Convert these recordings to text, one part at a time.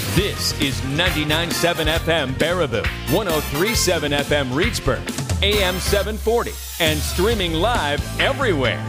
This is 99.7 FM Baraboo, 103.7 FM Reedsburg, AM 740, and streaming live everywhere.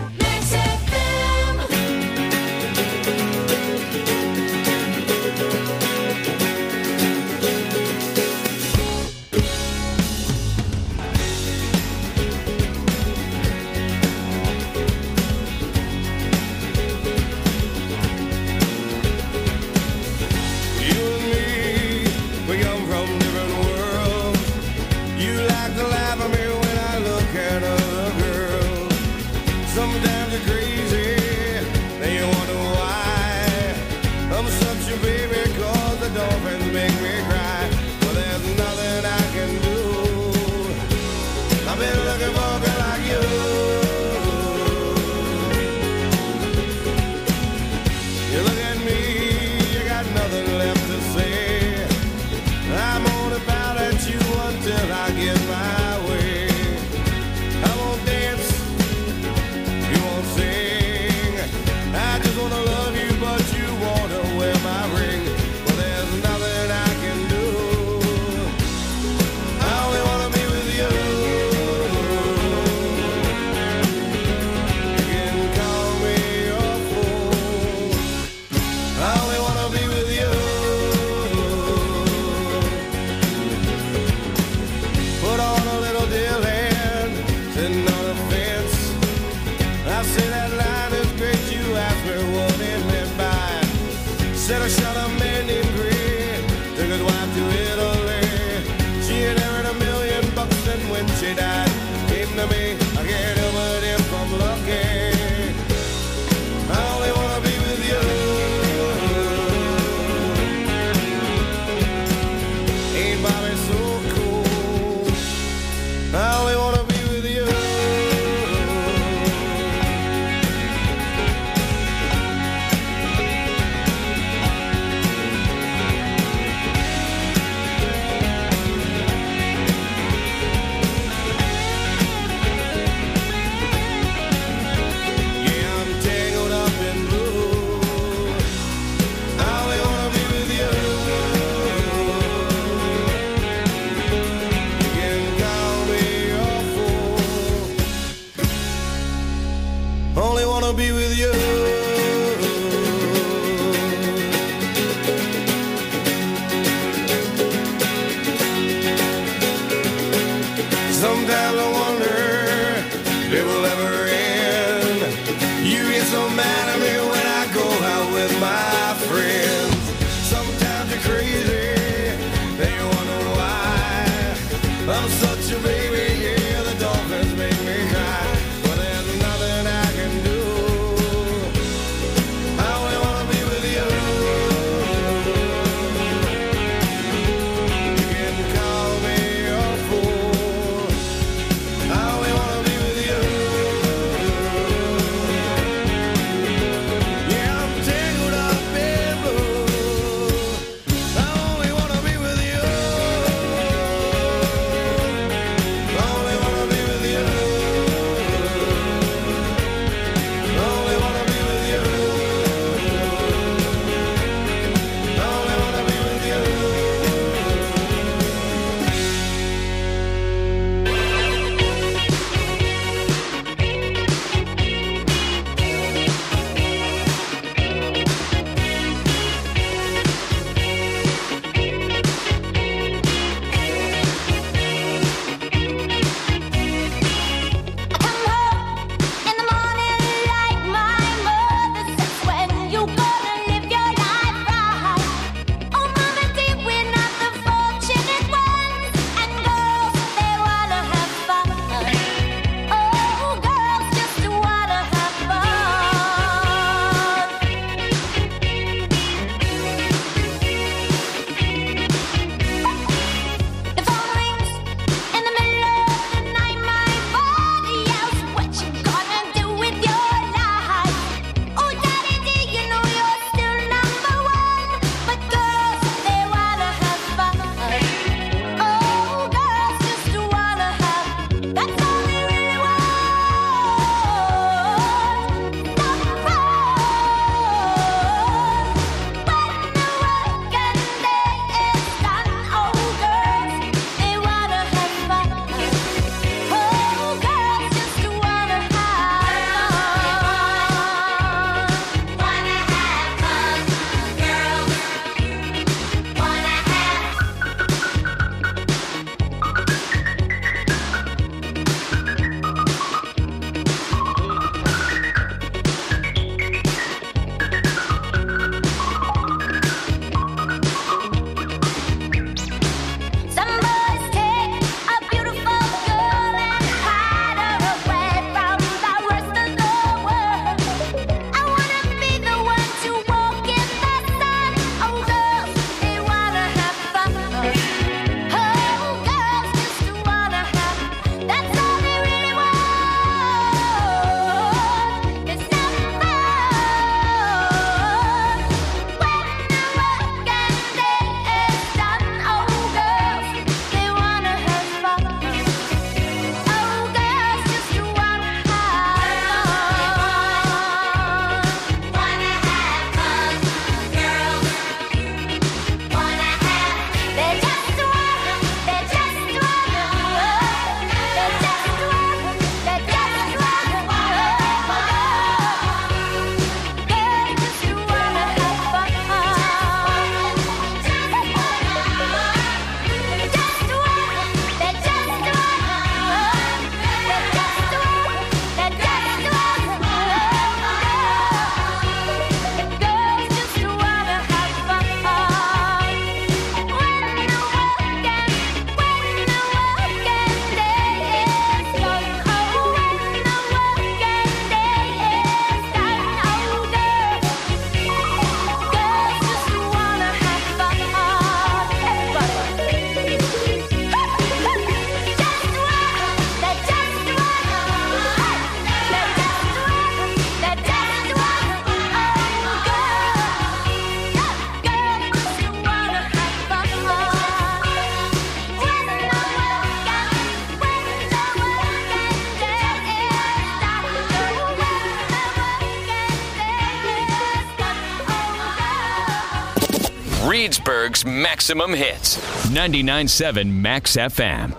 Reedsburg's Maximum Hits. 99.7 Max FM.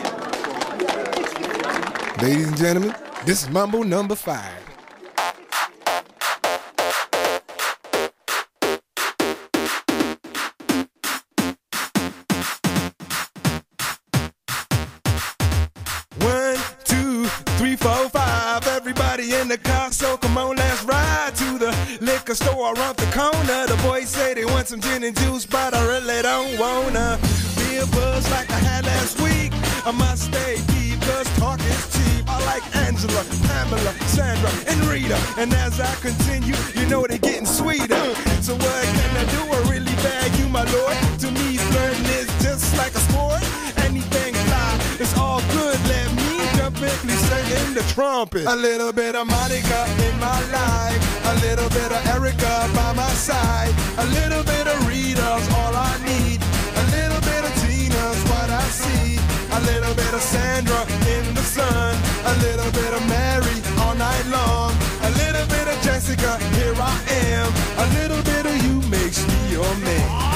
Ladies and gentlemen, this is Mambo number 5. Everybody in the car, so come on, let's ride to the liquor store around the corner. The boys say they want some gin and juice, but I really don't wanna be a buzz like I had last week. I must stay deep, cause talk is cheap. I like Angela, Pamela, Sandra, and Rita. And as I continue, you know they're getting sweeter. So what can I do? I really bag you, my lord. To me, flirting is just like a sport. Anything fly, it's all good. Let me jump in, please sing in the trumpet. A little bit of Monica in my life, a little bit of Erica by my side, a little bit of Rita's all I need, a little bit of Tina's what I see, a little bit of Sandra in the sun, a little bit of Mary all night long, a little bit of Jessica, here I am, a little bit of you makes me your man.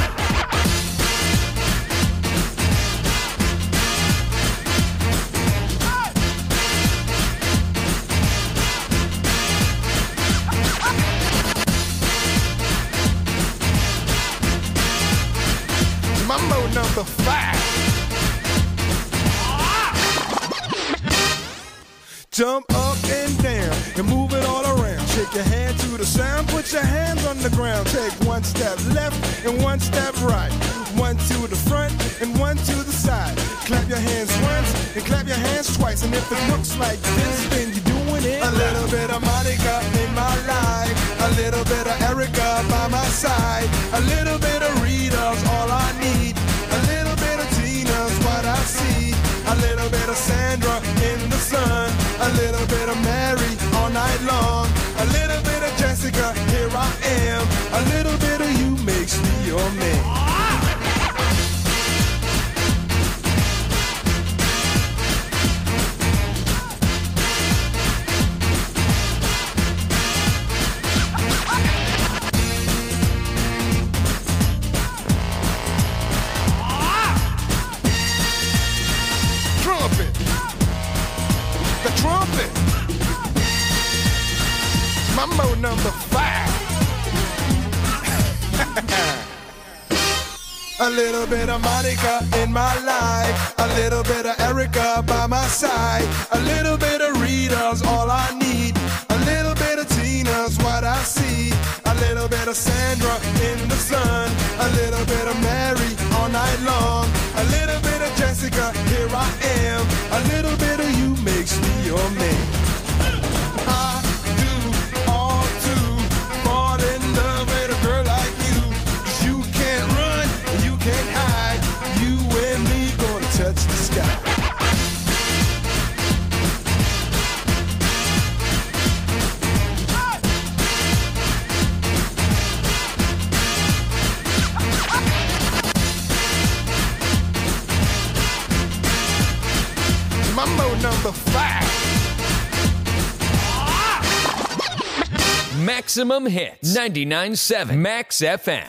Mambo number 5. Jump up and down and move it all around. Shake your hand to the sound, put your hands on the ground. Take one step left and one step right. One to the front and one to the side. Clap your hands once and clap your hands twice. And if it looks like this, then you're doing it. A little bit of Monica in my life, a little bit of Erica by my side, a little bit of Rita's all I need, a little bit of Tina's what I see, a little bit of Sandra in the sun, a little bit of Mary all night long, a little bit of Jessica, here I am, a little bit of you makes me your man. Mambo number 5. A little bit of Monica in my life, a little bit of Erica by my side, a little bit of Rita's all I need, a little bit of Tina's what I see, a little bit of Sandra in the sun, a little bit of Mary all night long, a little bit of Jessica, here I am, a little bit of you makes me your man. Mambo number 5. Maximum Hits. 99.7 Max FM.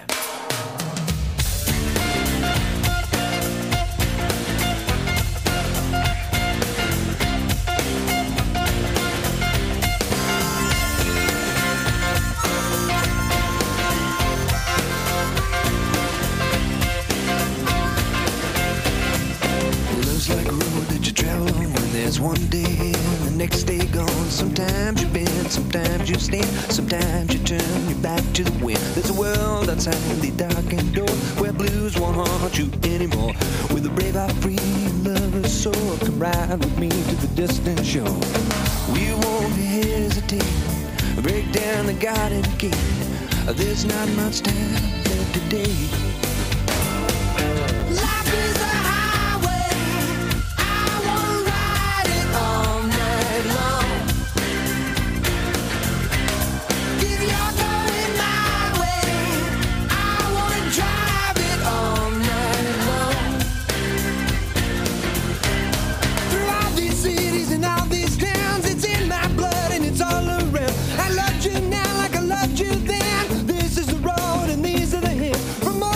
There's one day and the next day gone. Sometimes you bend, sometimes you stand, sometimes you turn your back to the wind. There's a world outside the darkened door where blues won't haunt you anymore. With a brave heart, free lover's soul, come ride with me to the distant shore. We won't hesitate, break down the garden gate. There's not much time left today. From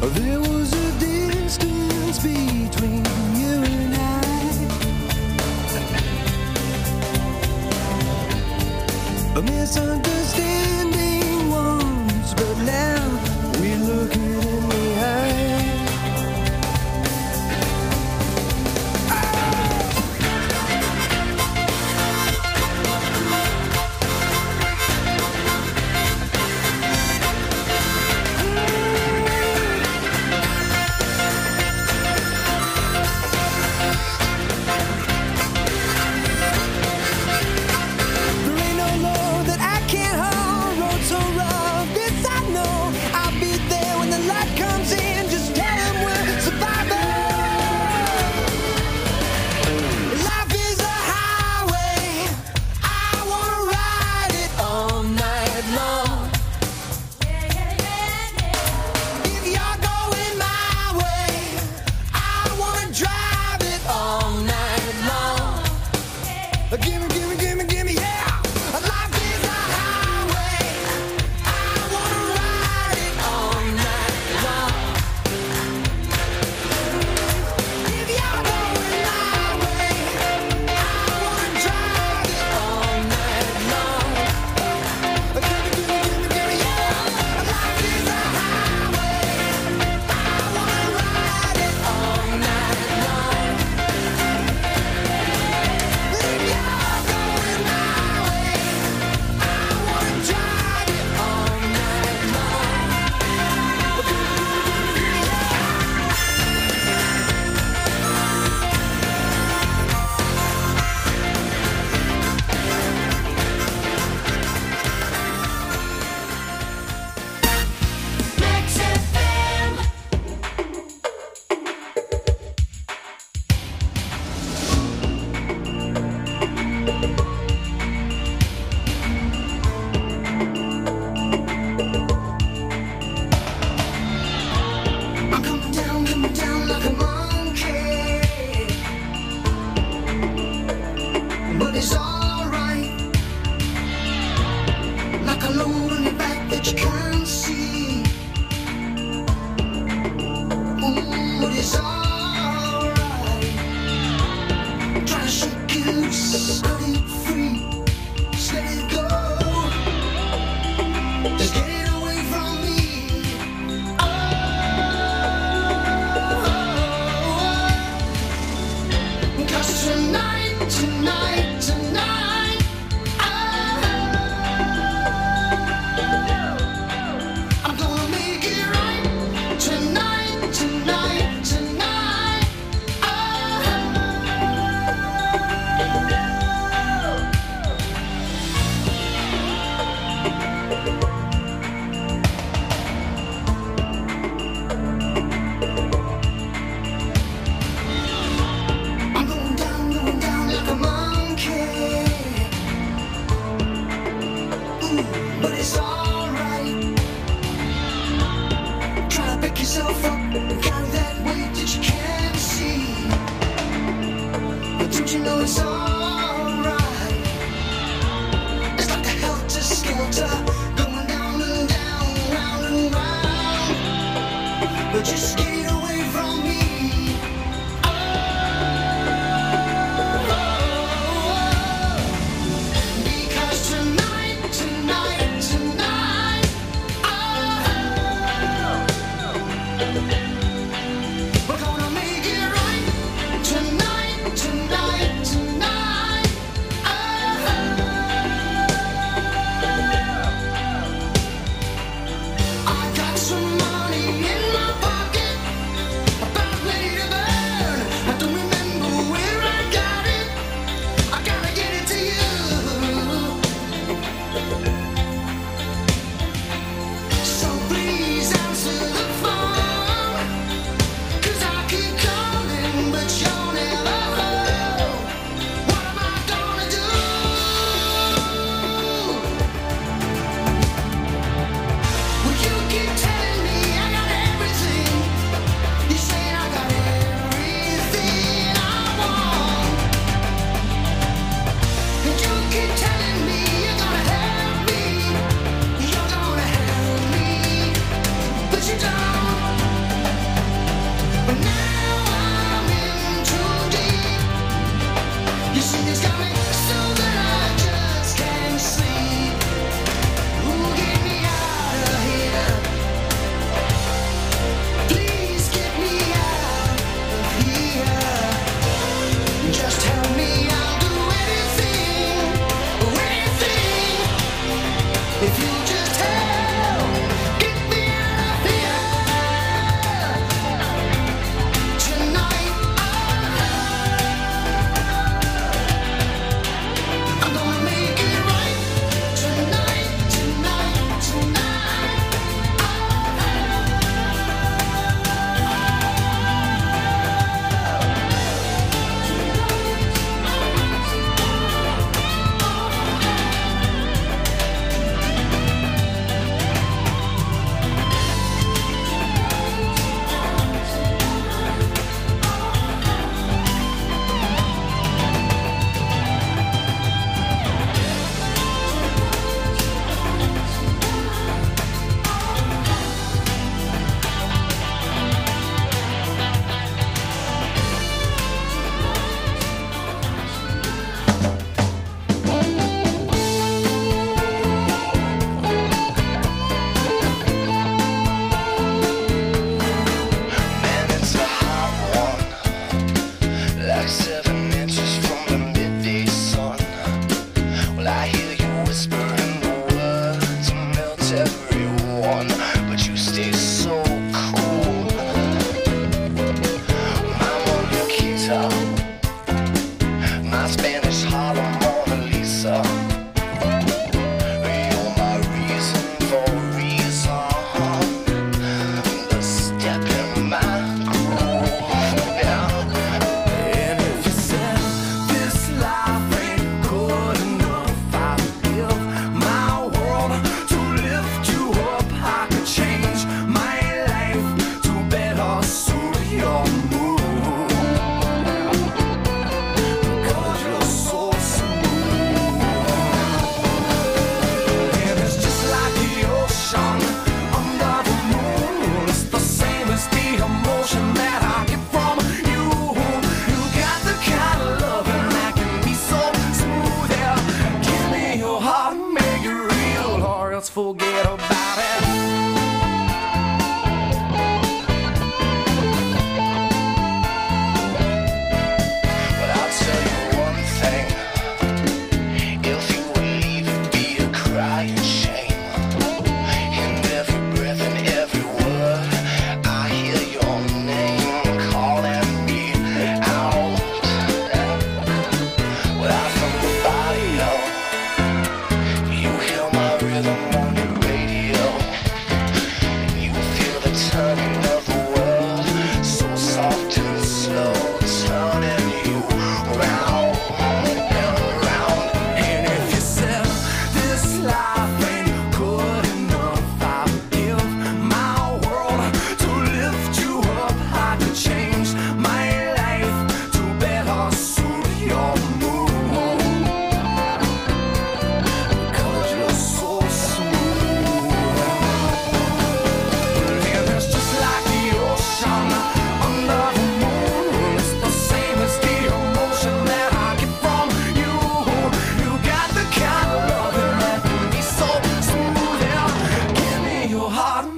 There was a distance between you and I, a misunderstanding once, but now we're looking in the eye.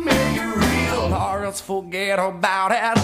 make it real, or else forget about it.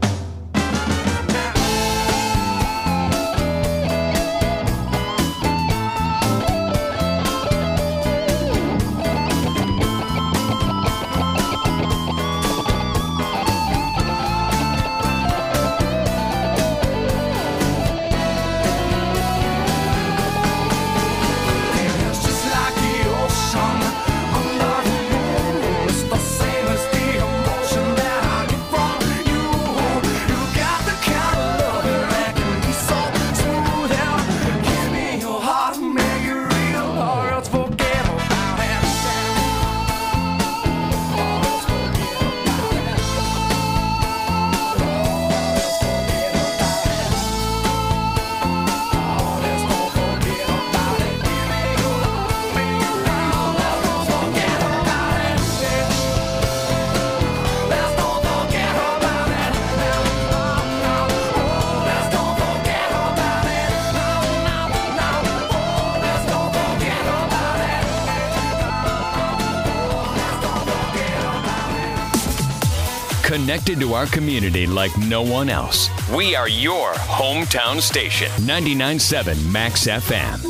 Connected to our community like no one else. We are your hometown station. 99.7 Max FM.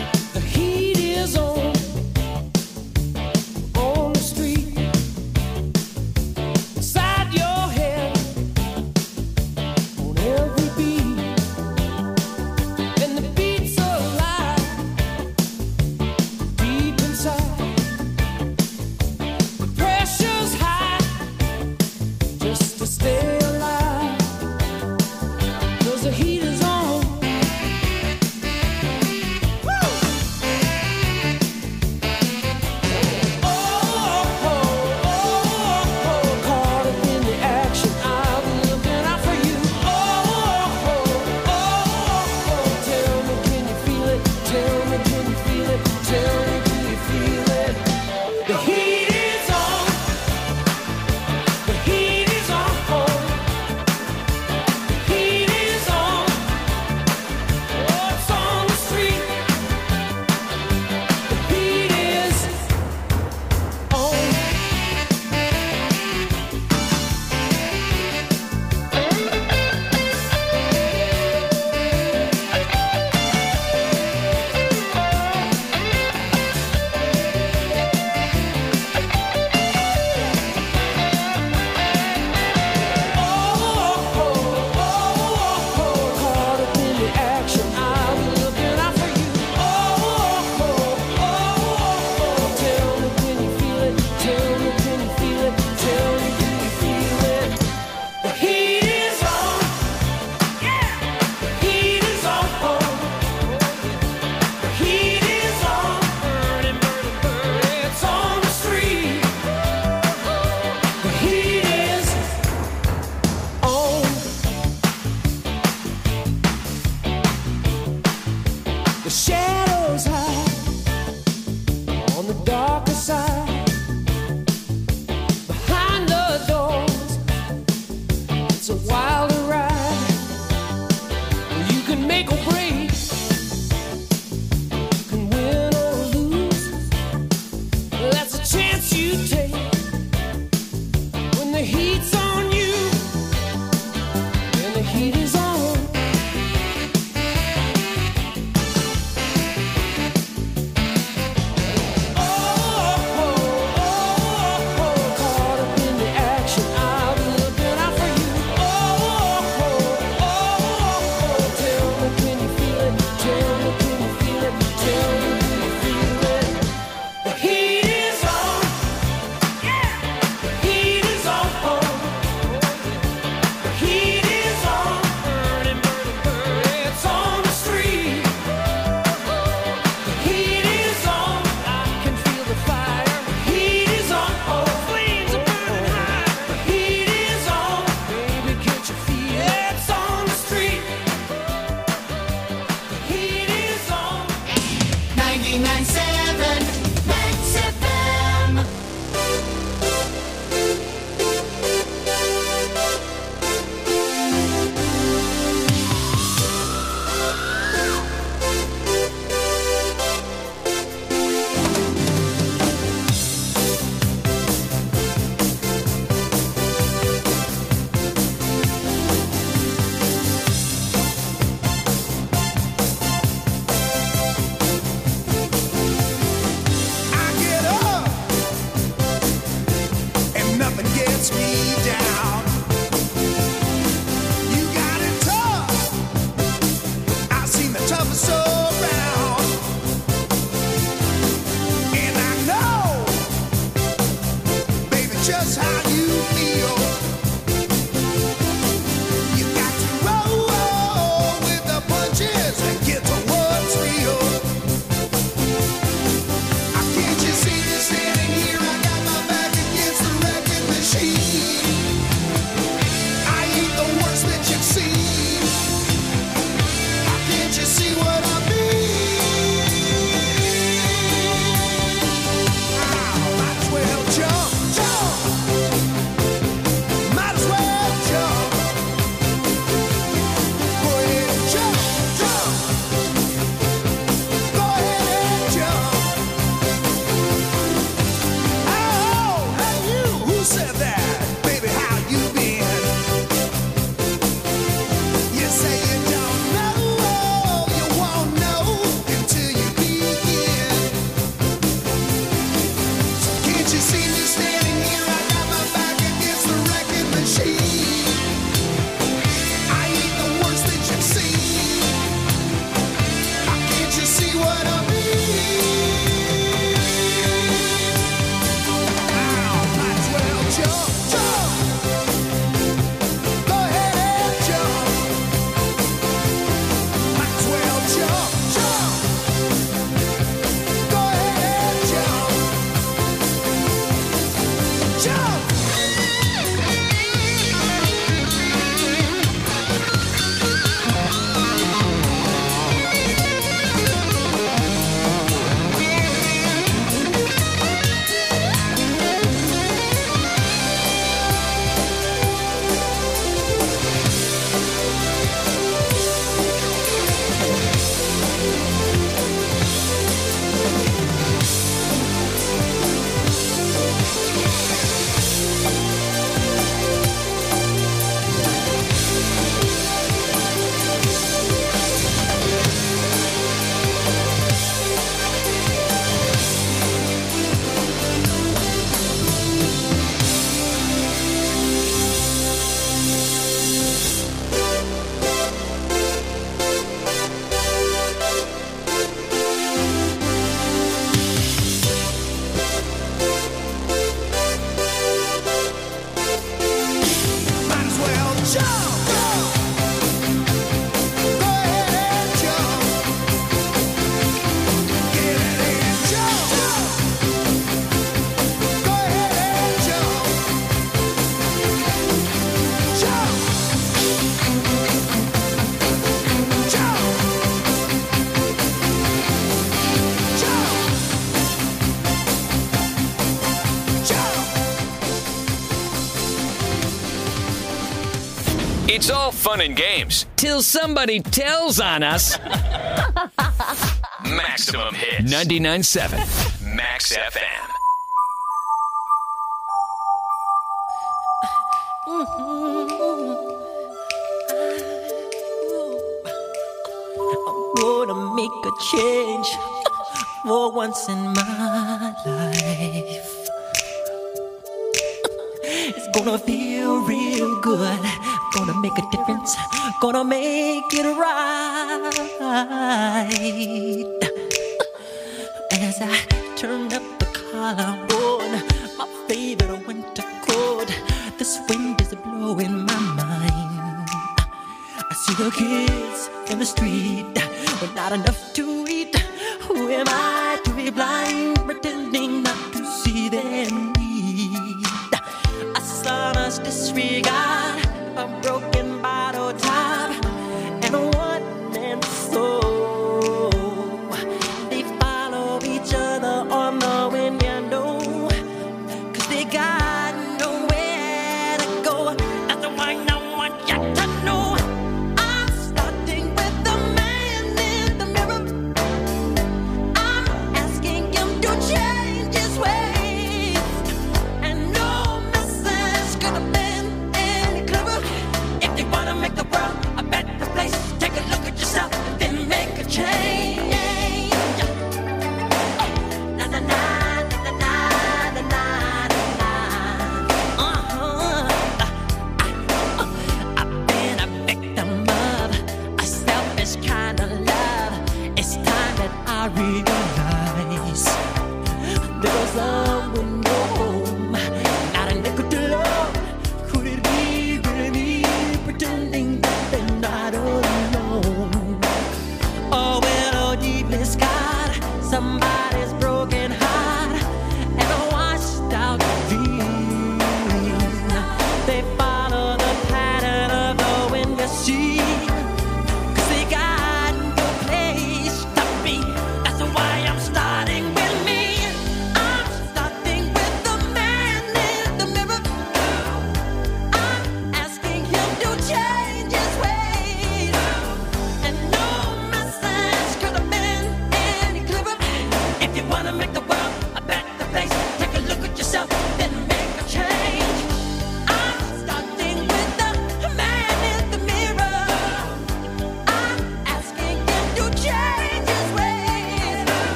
The heat is on the street. 99.7 Max FM. Just how you feel. You got to roll with the punches and get to what's real. Can't you see me standing here? I got my back against the wrecking machine. I ain't the worst that you've seen. Can't you see what I mean? Might as well jump. Might as well jump. Go ahead and jump, jump. Go ahead and jump. Oh, hey you, who said that? Baby, how you been? You say you don't know, you won't know until you begin. So can't you see me standing here? I got my back against the wrecking machine. I ain't the worst that you've seen. Can't you see what I mean? Might as well jump, jump. Go ahead and jump. Might as well jump, jump. Go ahead and jump. Jump. Might as well jump. Go ahead and jump. Get it and jump. Go ahead and jump. Jump. Jump. Jump. Jump. It's all fun and games. Till somebody tells on us. Maximum hits. 99.7 Max FM. Gonna make a change for once in my life. It's gonna feel real good. Gonna make a difference. Gonna make it right. As I turn up the collar on my favorite winter coat, this wind is blowing my mind. I see the kids in the street with not enough to eat. Who am I to be blind, pretending not to see their need? I saw us disregard a broken bottle top and a one-man soul. They follow I realize there was someone no home, not a nickel to love. Could it be really me pretending that they're not alone? Oh well, oh deeply scarred, somebody's broken heart and a washed out dream. They follow the pattern of the wind you see.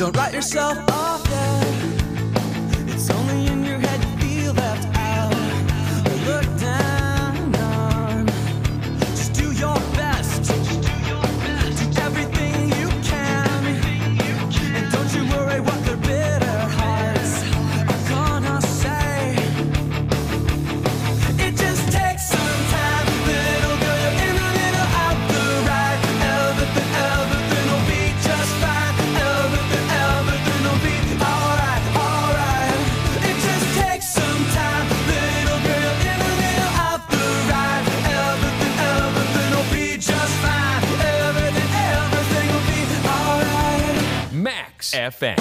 Don't write yourself off yet. It's only in your head you feel left out or looked down on. Just do your best. Do everything you can. And don't you worry what their bitter hearts are gonna say. It just takes some time, little girl. You're in the middle of the ride. Everything will be just fine. Everything will be alright, alright. It just takes some time, little girl. You're in the middle of the ride. Everything will be just fine. Everything will be alright. Max FM.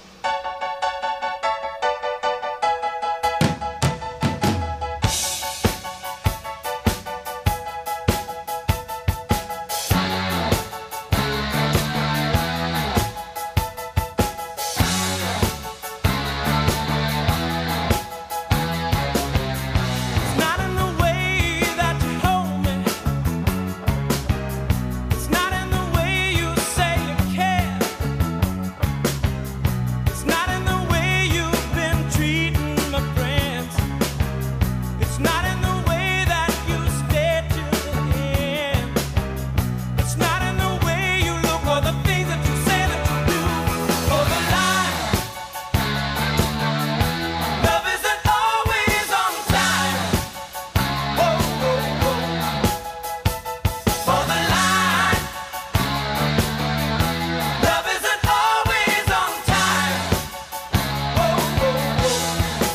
It's not in the way that you hold me. It's not in the way you say you care. It's not in the way you've been treating my friends. It's not in the way that you stayed to the end. It's not in the way you look or the things that you say that you do. For the line, love isn't always on time. Oh, oh, oh. For the line, love isn't always on time. Oh, oh, oh.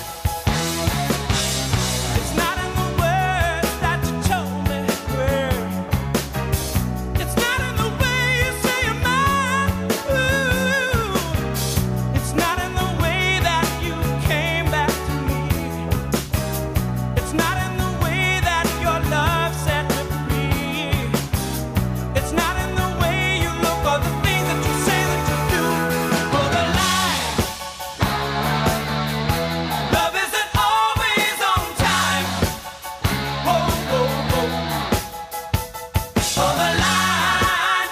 It's not in the words that you told me, girl. It's not in the way you say you're mine. Ooh. It's not in the way that you came back to me. It's not in the way that your love set me free. It's not in the way you look or the things that you say that you do. For the line, love isn't always on time. Oh, oh, oh. For the line,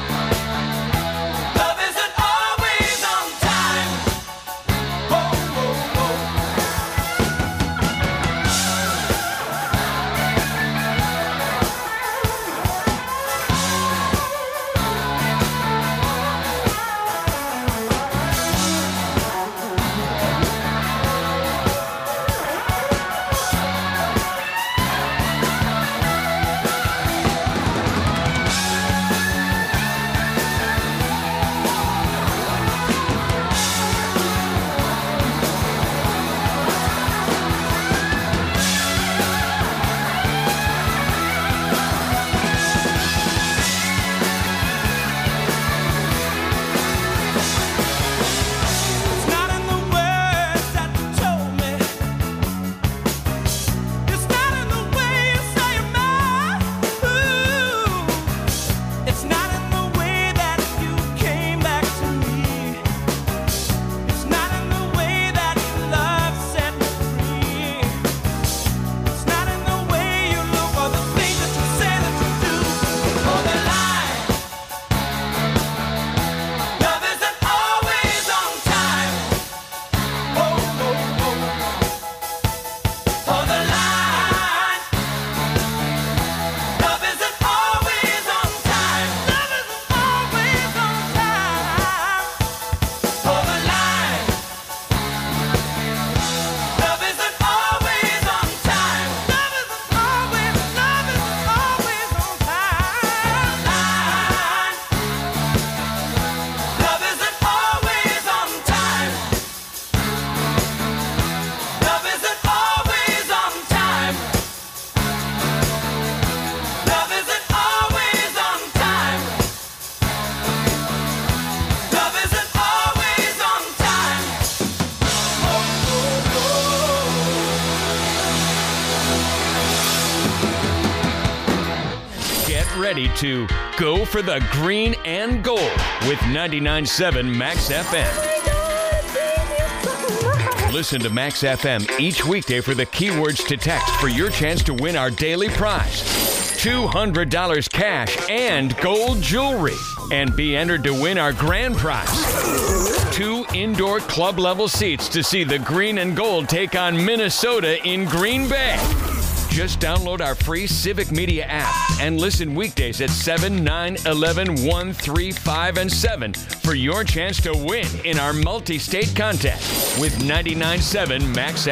love isn't always on time. Oh, oh, oh. It's not in the words that you told me. It's not in the way you say you're mine. Ooh. It's not in the way that you came back to me. It's not in the way that love set me free. It's not in the way you look or the things that you say that you do. For the line, love isn't always on time. Oh, oh, oh. For the line, love isn't always on time. Love isn't always on time. For the line, love isn't always on time. Love isn't always on time. Line, love isn't always on time. Love isn't always on time. Love isn't always on time. Love isn't always on time. Get ready to go for the green and gold with 99.7 Max FM. Listen to Max FM each weekday for the keywords to text for your chance to win our daily prize. $200 cash and gold jewelry. and be entered to win our grand prize. 2 indoor club-level seats to see the Green and Gold take on Minnesota in Green Bay. Just download our free Civic Media app and listen weekdays at 7, 9, 11, 1, 3, 5, and 7 for your chance to win in our multi-state contest with 99.7 Max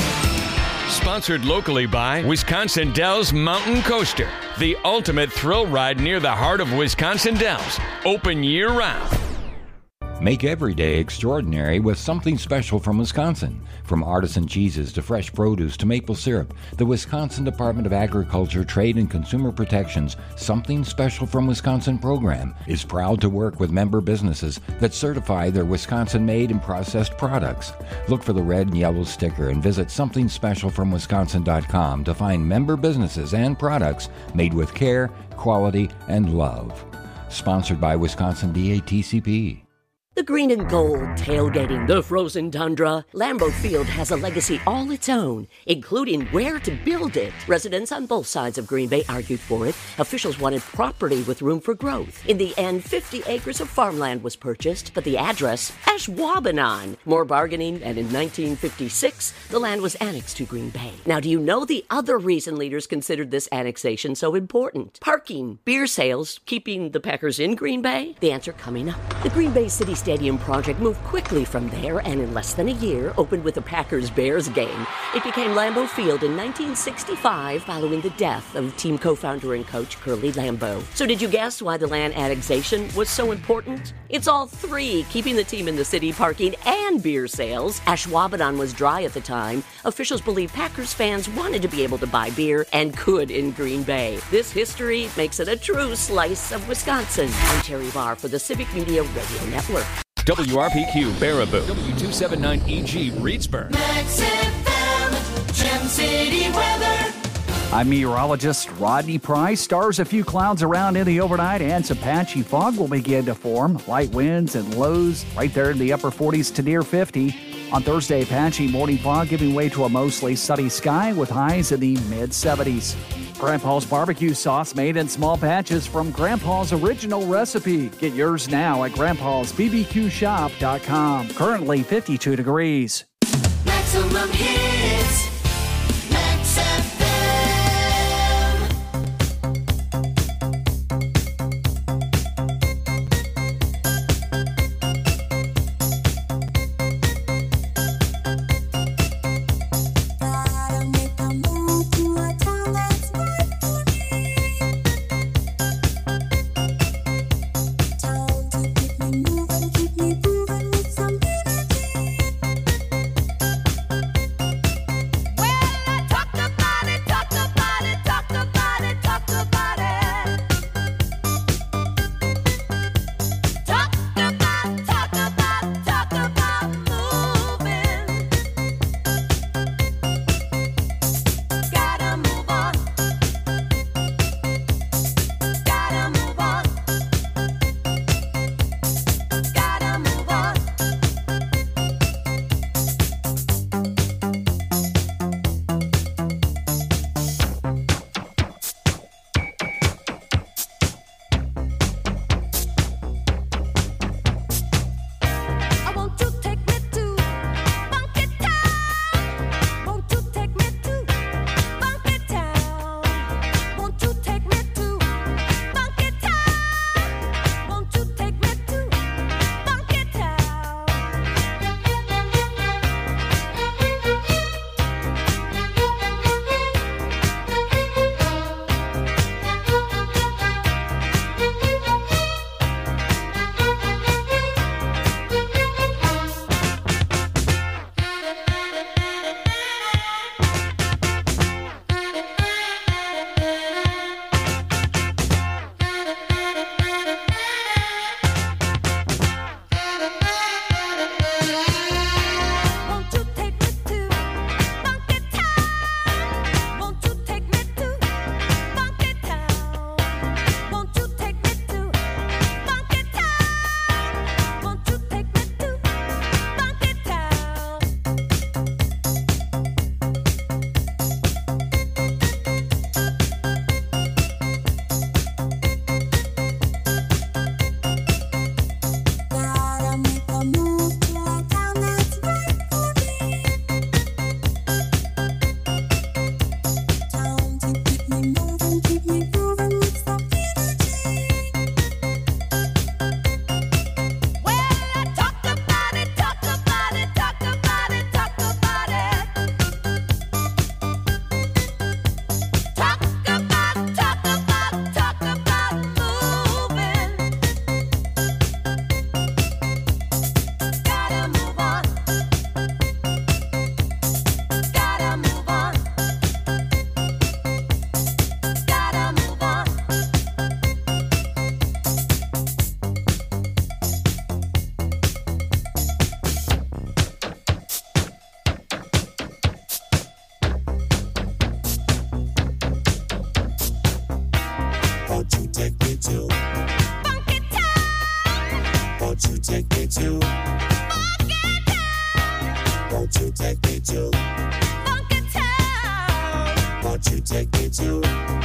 FM. Sponsored locally by Wisconsin Dells Mountain Coaster, the ultimate thrill ride near the heart of Wisconsin Dells. Open year-round. Make every day extraordinary with something special from Wisconsin. From artisan cheeses to fresh produce to maple syrup, the Wisconsin Department of Agriculture, Trade, and Consumer Protection's Something Special from Wisconsin program is proud to work with member businesses that certify their Wisconsin-made and processed products. Look for the red and yellow sticker and visit somethingspecialfromwisconsin.com to find member businesses and products made with care, quality, and love. Sponsored by Wisconsin DATCP. The Green and Gold tailgating the frozen tundra. Lambeau Field has a legacy all its own, including where to build it. Residents on both sides of Green Bay argued for it. Officials wanted property with room for growth. In the end, 50 acres of farmland was purchased, but the address, Ashwaubenon. More bargaining, and in 1956, the land was annexed to Green Bay. Now, do you know the other reason leaders considered this annexation so important? Parking, beer sales, keeping the Packers in Green Bay? The answer coming up. The Green Bay City Stadium project moved quickly from there and in less than a year opened with a Packers-Bears game. It became Lambeau Field in 1965 following the death of team co-founder and coach Curly Lambeau. So did you guess why the land annexation was so important? It's all three, keeping the team in the city, parking, and beer sales. Ashwaubenon was dry at the time. Officials believe Packers fans wanted to be able to buy beer and could in Green Bay. This history makes it a true slice of Wisconsin. I'm Terry Barr for the Civic Media Radio Network. WRPQ Baraboo, W279EG Reedsburg. Max FM, Gem City weather. I'm meteorologist Rodney Price. Stars, a few clouds around in the overnight, and some patchy fog will begin to form. Light winds and lows right there in the upper 40s to near 50. On Thursday, patchy morning fog giving way to a mostly sunny sky with highs in the mid-70s. Grandpa's barbecue sauce made in small batches from Grandpa's original recipe. Get yours now at grandpa'sbbqshop.com. Currently 52 degrees. Maximum hits. Max FM. take it slow.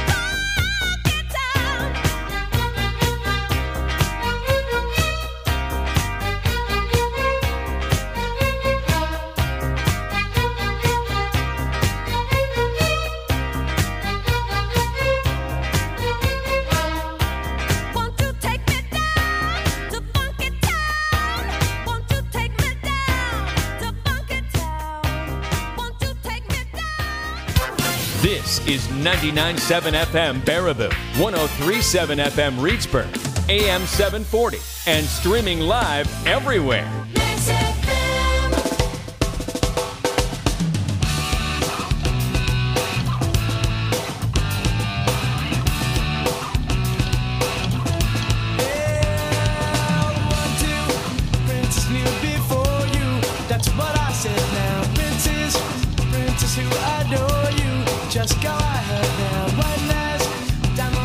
This is 99.7 FM Baraboo, 103.7 FM Reedsburg, AM 740, and streaming live everywhere.